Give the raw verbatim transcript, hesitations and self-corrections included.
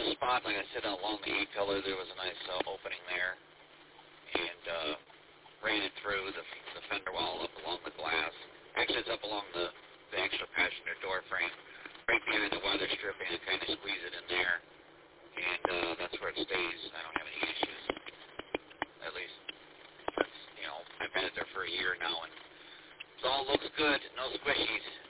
a spot, like I said, along the A-pillar. There was a nice uh, opening there, and uh, ran it through the, the fender well up along the glass. Actually, it's up along the, the extra passenger door frame, right behind the weather stripping, and kind of squeeze it in there, and uh, that's where it stays. I don't have any issues, at least. That's, you know, I've had it there for a year now, and it all looks good. No squishies.